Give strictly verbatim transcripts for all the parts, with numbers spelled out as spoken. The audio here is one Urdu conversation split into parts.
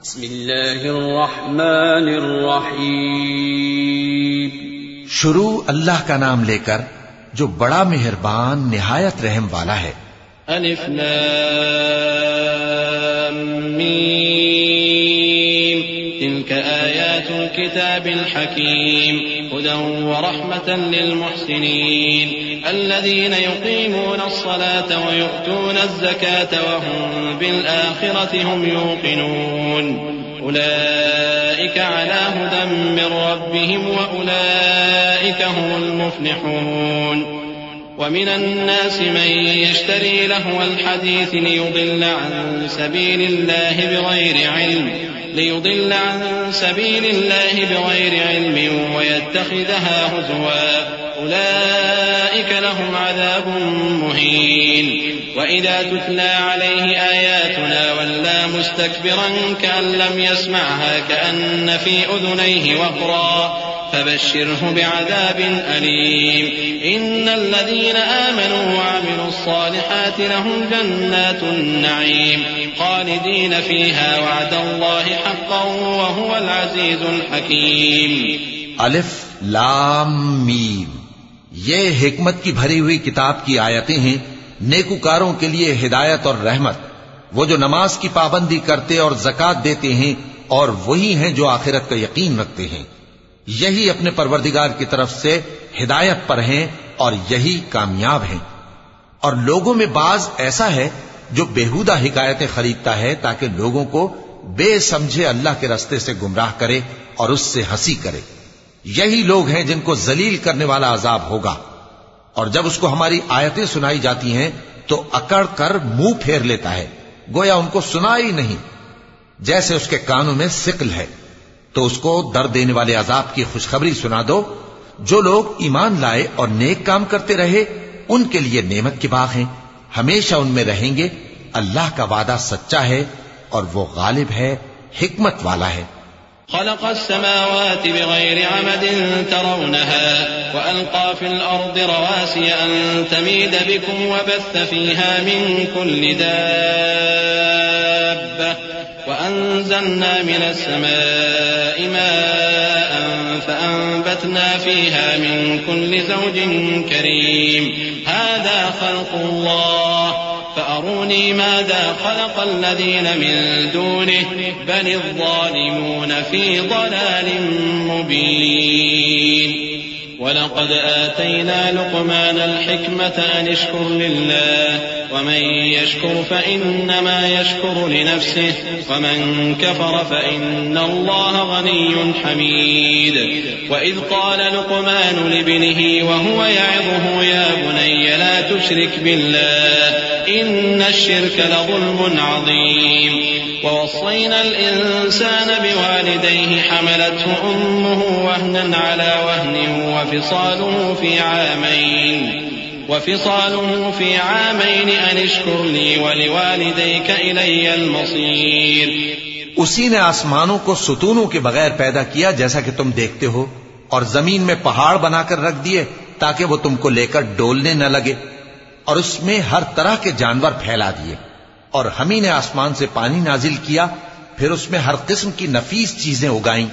بسم اللہ الرحمن الرحیم. شروع اللہ کا نام لے کر جو بڑا مہربان نہایت رحم والا ہے. الف لام میم تلك آیات الكتاب الحکیم هدى ورحمة للمحسنین الذين يقيمون الصلاة ويؤتون الزكاة وهم بالآخرة هم يوقنون أولئك على هدى من ربهم وأولئك هم المفلحون. ومن الناس من يشتري لهو الحديث ليضل عن سبيل الله بغير علم ليضل عن سبيل الله بغير علم ويتخذها هزوا أولئك لهم عذاب مهين. وإذا تتلى عليه آياتنا ولى مستكبرا كأن لم يسمعها كأن في أذنيه وقرا فبشره بعذاب أليم. إن الذين آمنوا وعملوا الصالحات لهم جنات النعيم خالدين فيها وعد الله حقا وهو العزيز الحكيم. الف لام میم یہ حکمت کی بھری ہوئی کتاب کی آیتیں ہیں، نیکوکاروں کے لیے ہدایت اور رحمت. وہ جو نماز کی پابندی کرتے اور زکوٰۃ دیتے ہیں اور وہی ہیں جو آخرت کا یقین رکھتے ہیں، یہی اپنے پروردگار کی طرف سے ہدایت پر ہیں اور یہی کامیاب ہیں. اور لوگوں میں بعض ایسا ہے جو بےہودہ حکایتیں خریدتا ہے تاکہ لوگوں کو بے سمجھے اللہ کے راستے سے گمراہ کرے اور اس سے ہنسی کرے. یہی لوگ ہیں جن کو ذلیل کرنے والا عذاب ہوگا. اور جب اس کو ہماری آیتیں سنائی جاتی ہیں تو اکڑ کر منہ پھیر لیتا ہے، گویا ان کو سنا ہی نہیں، جیسے اس کے کانوں میں ثقل ہے. تو اس کو درد دینے والے عذاب کی خوشخبری سنا دو. جو لوگ ایمان لائے اور نیک کام کرتے رہے ان کے لیے نعمت کے باغ ہیں، ہمیشہ ان میں رہیں گے. اللہ کا وعدہ سچا ہے اور وہ غالب ہے، حکمت والا ہے. خلق السماوات بغير عمد ترونها وألقى في الأرض رواسي أن تميد بكم وبث فيها من كل دابة وأنزلنا من السماء ماء فأنبتنا فيها من كل زوج كريم. هذا خلق الله فأروني ماذا خلق الذين من دونه بل الظالمون في ضلال مبين. ولقد آتينا لقمان الحكمة أن اشكر لله ومن يشكر فإنما يشكر لنفسه ومن كفر فإن الله غني حميد. وإذ قال لقمان لابنه وهو يعظه يا بني لا تشرك بالله إن الشرك لظلم عظيم. ووصينا الإنسان بوالديه حملته أمه وهنا على وهن وفصاله في عامين وفصاله في عامين أن اشكر لي ولوالديك إلي المصير. اسی نے آسمانوں کو ستونوں کے بغیر پیدا کیا جیسا کہ تم دیکھتے ہو، اور زمین میں پہاڑ بنا کر رکھ دیے تاکہ وہ تم کو لے کر ڈولنے نہ لگے، اور اس میں ہر طرح کے جانور پھیلا دیے. اور ہم ہی نے آسمان سے پانی نازل کیا، پھر اس میں ہر قسم کی نفیس چیزیں اگائیں.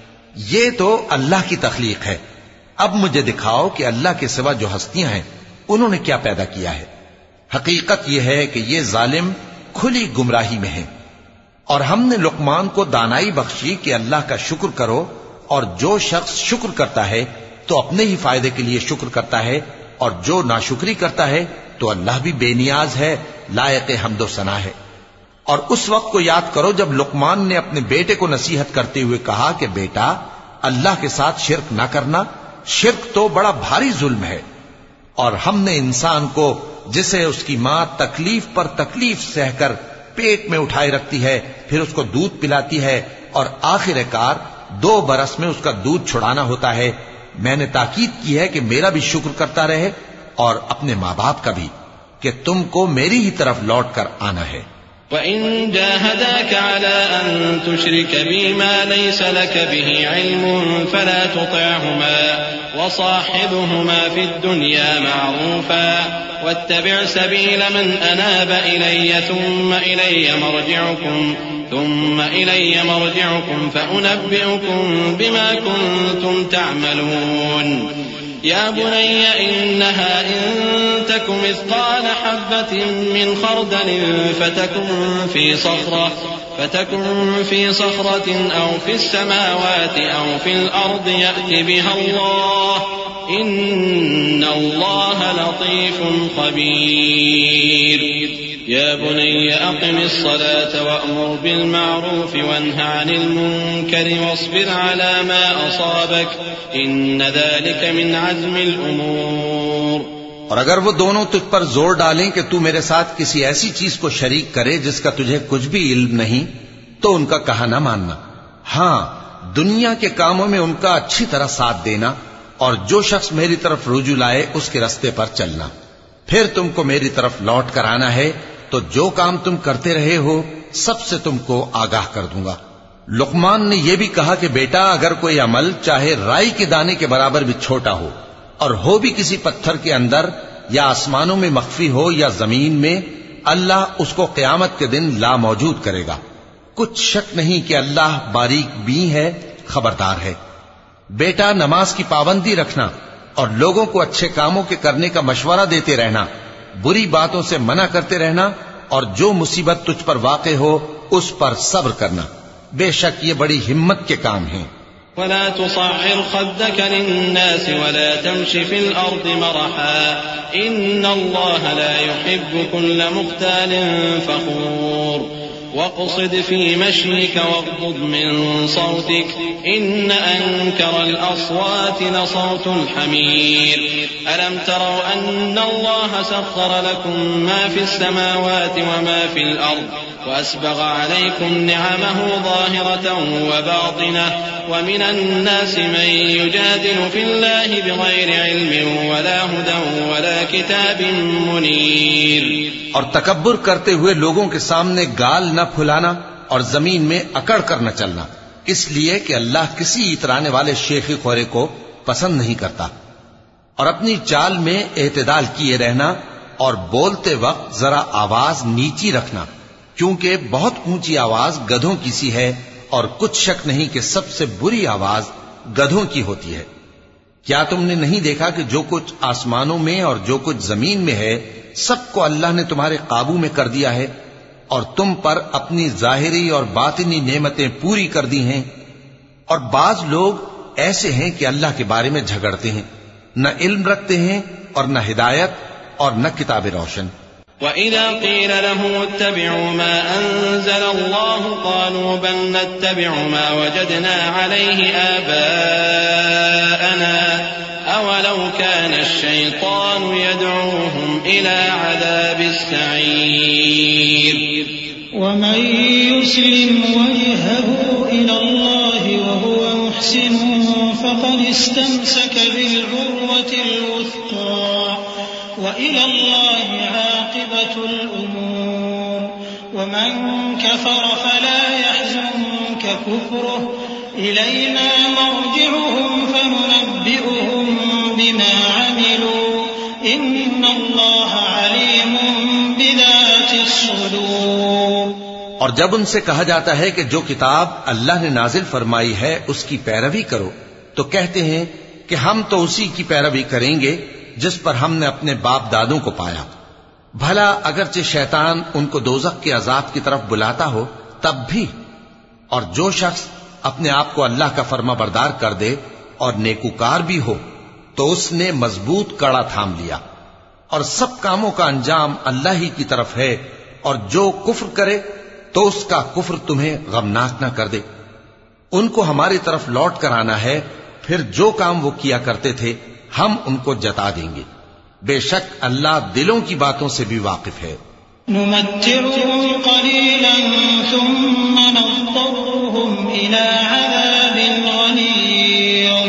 یہ تو اللہ کی تخلیق ہے. اب مجھے دکھاؤ کہ اللہ کے سوا جو ہستیاں ہیں انہوں نے کیا پیدا کیا ہے. حقیقت یہ ہے کہ یہ ظالم کھلی گمراہی میں ہیں. اور ہم نے لقمان کو دانائی بخشی کہ اللہ کا شکر کرو، اور جو شخص شکر کرتا ہے تو اپنے ہی فائدے کے لیے شکر کرتا ہے، اور جو ناشکری کرتا ہے تو اللہ بھی بے نیاز ہے، لائق حمد و ثنا ہے. اور اس وقت کو یاد کرو جب لقمان نے اپنے بیٹے کو نصیحت کرتے ہوئے کہا کہ بیٹا اللہ کے ساتھ شرک نہ کرنا، شرک تو بڑا بھاری ظلم ہے. اور ہم نے انسان کو جسے اس کی ماں تکلیف پر تکلیف سہ کر پیٹ میں اٹھائے رکھتی ہے، پھر اس کو دودھ پلاتی ہے، اور آخر کار دو برس میں اس کا دودھ چھڑانا ہوتا ہے، میں نے تاکید کی ہے کہ میرا بھی شکر کرتا رہے اور اپنے ماں باپ کا بھی، کہ تم کو میری ہی طرف لوٹ کر آنا ہے. وَإِن جَاهَدَاكَ عَلَىٰ أَن تُشْرِكَ بِي مَا لَيْسَ لَكَ بِهِ عِلْمٌ فَلَا تُطِعْهُمَا وَصَاحِبْهُمَا فِي الدُّنْيَا مَعْرُوفًا وَاتَّبِعْ سَبِيلَ مَنْ أَنَابَ إِلَيَّ ثُمَّ إِلَيَّ مَرْجِعُكُمْ ثم إلي مرجعكم فأنبئكم بما كنتم تعملون يا بني إنها إن تك مثقال حبة من خردل فتكن في صخرة فتكن في صخرة أو في السماوات أو في الأرض يأت بها الله إن الله لطيف خبير يا بني أقم الصلاة وأمر بالمعروف وانه عن المنكر واصبر على ما أصابك إن ذلك من عزم الأمور. اور اگر وہ دونوں تجھ پر زور ڈالیں کہ تو میرے ساتھ کسی ایسی چیز کو شریک کرے جس کا تجھے کچھ بھی علم نہیں تو ان کا کہا نہ ماننا. ہاں دنیا کے کاموں میں ان کا اچھی طرح ساتھ دینا اور جو شخص میری طرف رجوع لائے اس کے راستے پر چلنا. پھر تم کو میری طرف لوٹ کر آنا ہے تو جو کام تم کرتے رہے ہو سب سے تم کو آگاہ کر دوں گا. لقمان نے یہ بھی کہا کہ بیٹا اگر کوئی عمل چاہے رائی کے دانے کے برابر بھی چھوٹا ہو اور ہو بھی کسی پتھر کے اندر یا آسمانوں میں مخفی ہو یا زمین میں، اللہ اس کو قیامت کے دن لا موجود کرے گا. کچھ شک نہیں کہ اللہ باریک بین ہے، خبردار ہے. بیٹا نماز کی پابندی رکھنا اور لوگوں کو اچھے کاموں کے کرنے کا مشورہ دیتے رہنا، بری باتوں سے منع کرتے رہنا اور جو مصیبت تجھ پر واقع ہو اس پر صبر کرنا. بے شک یہ بڑی ہمت کے کام ہیں. ولا تصعر خدك للناس ولا تمش في الأرض مرحا إن الله لا يحب كل مختال فخور واقصد في مشيك واغضض من صوتك إن أنكر الأصوات لصوت الحمير ألم تروا أن الله سخر لكم ما في السماوات وما في الأرض وأسبغ عليكم نعمه ظاهرة وباطنة ومن الناس من يجادل في الله بغير علم ولا هدى ولا كتاب منير. اور تکبر کرتے ہوئے لوگوں کے سامنے گال نہ پھلانا اور زمین میں اکڑ کر نہ چلنا، اس لیے کہ اللہ کسی اترانے والے شیخی خورے کو پسند نہیں کرتا. اور اپنی چال میں اعتدال کیے رہنا اور بولتے وقت ذرا آواز نیچی رکھنا، کیونکہ بہت اونچی آواز گدھوں کی سی ہے اور کچھ شک نہیں کہ سب سے بری آواز گدھوں کی ہوتی ہے. کیا تم نے نہیں دیکھا کہ جو کچھ آسمانوں میں اور جو کچھ زمین میں ہے سب کو اللہ نے تمہارے قابو میں کر دیا ہے اور تم پر اپنی ظاہری اور باطنی نعمتیں پوری کر دی ہیں. اور بعض لوگ ایسے ہیں کہ اللہ کے بارے میں جھگڑتے ہیں، نہ علم رکھتے ہیں اور نہ ہدایت اور نہ کتاب روشن. وَإِذَا قِيلَ لَهُمُ اتَّبِعُوا مَا أَنزَلَ اللَّهُ قَالُوا بَلْ نَتَّبِعُ مَا وَجَدْنَا عَلَيْهِ آبَاءَنَا أَوَلَوْ كَانَ الشَّيْطَانُ يَدْعُوهُمْ إِلَى عَذَابِ السَّعِيرِ. وَمَن يُسْلِمْ وَجْهَهُ إِلَى اللَّهِ وَهُوَ مُحْسِنٌ فَقَدِ اسْتَمْسَكَ بِالْعُرْوَةِ الْوُثْقَىٰ وَإِلَى اللَّهِ عَاقِبَةُ الْأُمُورِ. وَمَن كَفَرَ فَلَا يَحْزُنكَ كُفْرُهُ إِلَيْنَا مَرْجِعُهُمْ فَنُنَبِّئُهُم بِمَا عَمِلُوا إِنَّ اللَّهَ عَلِيمٌ بِذَاتِ الصُّدُورِ. اور جب ان سے کہا جاتا ہے کہ جو کتاب اللہ نے نازل فرمائی ہے اس کی پیروی کرو تو کہتے ہیں کہ ہم تو اسی کی پیروی کریں گے جس پر ہم نے اپنے باپ دادوں کو پایا. بھلا اگرچہ شیطان ان کو دوزخ کے عذاب کی طرف بلاتا ہو تب بھی. اور جو شخص اپنے آپ کو اللہ کا فرما بردار کر دے اور نیکوکار بھی ہو تو اس نے مضبوط کڑا تھام لیا. اور سب کاموں کا انجام اللہ ہی کی طرف ہے، اور جو کفر کرے تو اس کا کفر تمہیں غمناک نہ کر دے. ان کو ہماری طرف لوٹ کر آنا ہے، پھر جو کام وہ کیا کرتے تھے ہم ان کو جتا دیں گے. بے شک اللہ دلوں کی باتوں سے بھی واقف ہے. نمتعهم قليلا ثم نضطرهم إلى عذاب غليظ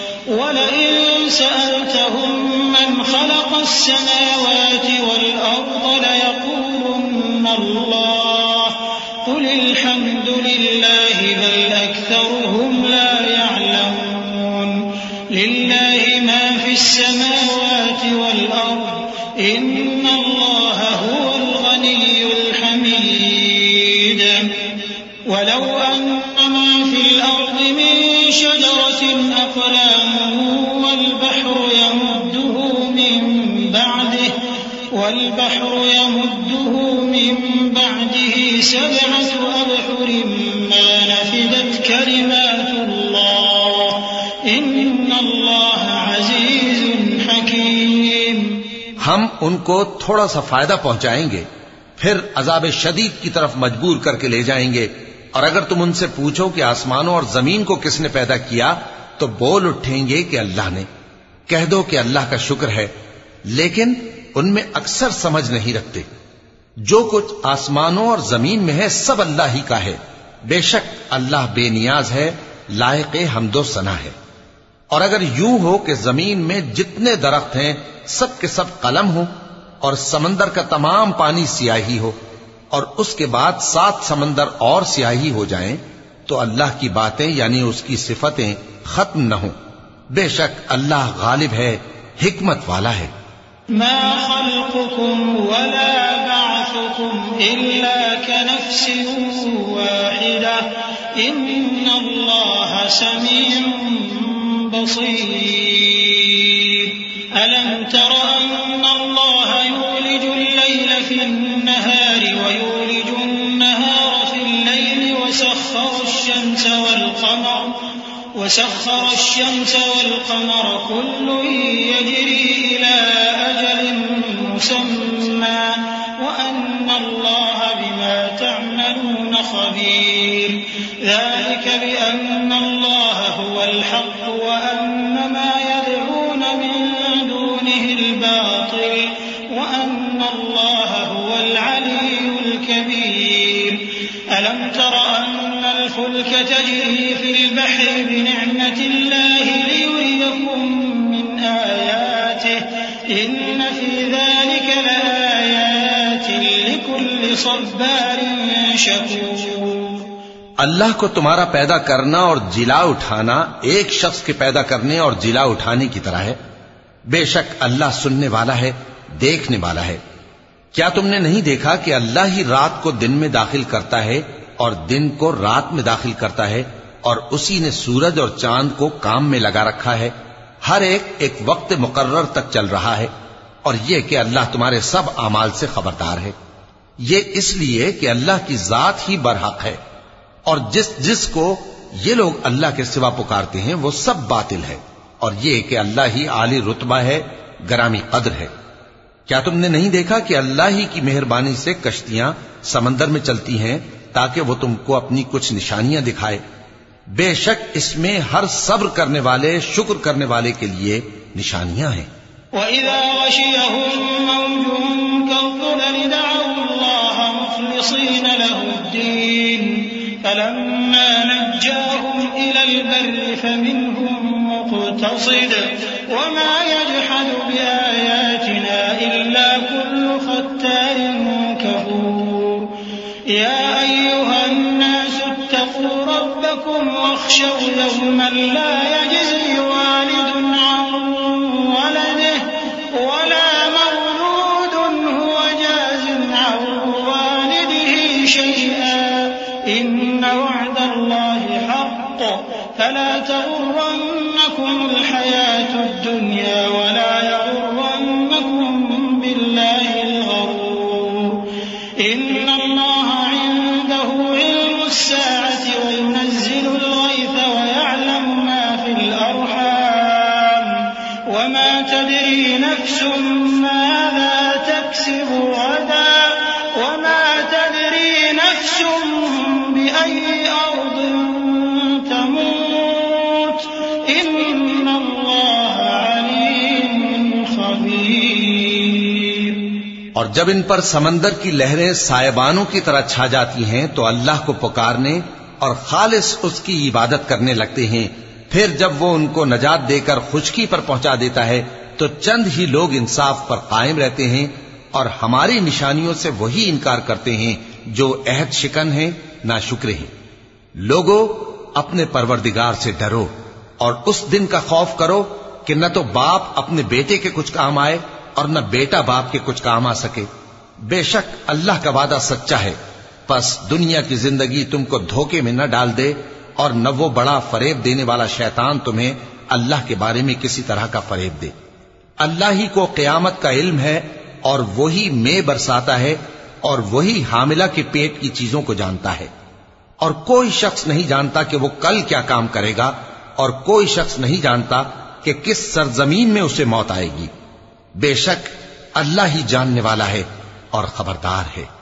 ولئن سألتهم من خلق السماوات والأرض ليقولن الله قل الحمد لله بل أكثرهم لا يعلمون. لله ما في السماوات والأرض إن الله هو الغني الحميد. أن ما في الأرض من شجرة أقلام والبحر يمده من بعده والبحر يمده من بعده سبعة أبحر ما نفدت كلمات الله إن الله عزيز حكيم. ہم ان کو تھوڑا سا فائدہ پہنچائیں گے پھر عذاب شدید کی طرف مجبور کر کے لے جائیں گے. اور اگر تم ان سے پوچھو کہ آسمانوں اور زمین کو کس نے پیدا کیا تو بول اٹھیں گے کہ اللہ نے. کہہ دو کہ اللہ کا شکر ہے، لیکن ان میں اکثر سمجھ نہیں رکھتے. جو کچھ آسمانوں اور زمین میں ہے سب اللہ ہی کا ہے. بے شک اللہ بے نیاز ہے، لائق حمد و ثنا ہے. اور اگر یوں ہو کہ زمین میں جتنے درخت ہیں سب کے سب قلم ہو اور سمندر کا تمام پانی سیاہی ہو اور اس کے بعد سات سمندر اور سیاہی ہو جائیں تو اللہ کی باتیں یعنی اس کی صفتیں ختم نہ ہوں. بے شک اللہ غالب ہے، حکمت والا ہے. ما خلقكم ولا بعثكم إلا كنفس واحدة إن الله سميع بصير. ألم تر أن الله يولج الليل في النهار ويولج النهار في الليل وسخر الشمس والقمر وسخر الشمس والقمر كل يجري إلى أجل مسمى وأن الله بما تعملون خبير. ذلك بأن الله هو الحق وأن ما يدعون من دونه الباطل وأن الله هو العلي الكبير. ألم تر أن الفلك تجري في البحر بنعمة الله ليريكم من آياته إن في ذلك لآيات لكل صبار شكور. اللہ کو تمہارا پیدا کرنا اور جلا اٹھانا ایک شخص کے پیدا کرنے اور جلا اٹھانے کی طرح ہے. بے شک اللہ سننے والا ہے، دیکھنے والا ہے. کیا تم نے نہیں دیکھا کہ اللہ ہی رات کو دن میں داخل کرتا ہے اور دن کو رات میں داخل کرتا ہے اور اسی نے سورج اور چاند کو کام میں لگا رکھا ہے. ہر ایک ایک وقت مقرر تک چل رہا ہے. اور یہ کہ اللہ تمہارے سب اعمال سے خبردار ہے. یہ اس لیے کہ اللہ کی ذات ہی برحق ہے اور جس جس کو یہ لوگ اللہ کے سوا پکارتے ہیں وہ سب باطل ہے. اور یہ کہ اللہ ہی عالی رتبہ ہے، گرامی قدر ہے. کیا تم نے نہیں دیکھا کہ اللہ ہی کی مہربانی سے کشتیاں سمندر میں چلتی ہیں تاکہ وہ تم کو اپنی کچھ نشانیاں دکھائے. بے شک اس میں ہر صبر کرنے والے، شکر کرنے والے کے لیے نشانیاں ہیں. وَإِذَا غَشِيَهُم مَّوْجٌ كَالظُّلَلِ دَعَوُا اللَّهَ مُخْلِصِينَ لَهُ الدِّينَ فَلَمَّا نَجَّاهُمْ إِلَى الْبَرِّ فَمِنْهُم مُّقْتَصِدٌ وَمَا يَجْحَدُ بِآيَاتِنَا إِلَّا كُلُّ خَتَّارٍ كَفُورٍ. يَا أَيُّهَا النَّاسُ اتَّقُوا رَبَّكُمْ وَاخْشَوْا يَوْمًا لَّا يَجْزِي وَالِدٌ عَن وَلَدِهِ وَلَا مَوْلُودٌ هُوَ جَازٍ عَن وَالِدِهِ شَيْئًا إِنَّ وَعْدَ اللَّهِ حَقٌّ فَلَا تَغُرَّنَّكُمُ الْحَيَاةُ الدُّنْيَا وَلَا يَغُرَّنَّكُم بِاللَّهِ الْغَرُورُ. إِنَّ اللَّهَ عِندَهُ عِلْمُ السَّاعَةِ وَيُنَزِّلُ الْغَيْثَ وَيَعْلَمُ مَا فِي الْأَرْحَامِ وَمَا تَدْرِي نَفْسٌ مَّاذَا تَكْسِبُ غَدًا وَمَا تَدْرِي نَفْسٌ بِأَيِّ أَرْضٍ تَمُوتُ إِنَّ اللَّهَ عَلِيمٌ خَبِيرٌ. اور جب ان پر سمندر کی لہریں سائبانوں کی طرح چھا جاتی ہیں تو اللہ کو پکارنے اور خالص اس کی عبادت کرنے لگتے ہیں. پھر جب وہ ان کو نجات دے کر خشکی پر پہنچا دیتا ہے تو چند ہی لوگ انصاف پر قائم رہتے ہیں اور ہماری نشانیوں سے وہی انکار کرتے ہیں جو عہد شکن ہیں، ناشکرے ہیں. لوگو اپنے پروردگار سے ڈرو اور اس دن کا خوف کرو کہ نہ تو باپ اپنے بیٹے کے کچھ کام آئے اور نہ بیٹا باپ کے کچھ کام آ سکے. بے شک اللہ کا وعدہ سچا ہے پس دنیا کی زندگی تم کو دھوکے میں نہ ڈال دے اور نہ وہ بڑا فریب دینے والا شیطان تمہیں اللہ کے بارے میں کسی طرح کا فریب دے۔ اللہ ہی کو قیامت کا علم ہے اور وہی مے برساتا ہے اور وہی حاملہ کے پیٹ کی چیزوں کو جانتا ہے، اور کوئی شخص نہیں جانتا کہ وہ کل کیا کام کرے گا، اور کوئی شخص نہیں جانتا کہ کس سرزمین میں اسے موت آئے گی۔ بے شک اللہ ہی جاننے والا ہے اور خبردار ہے۔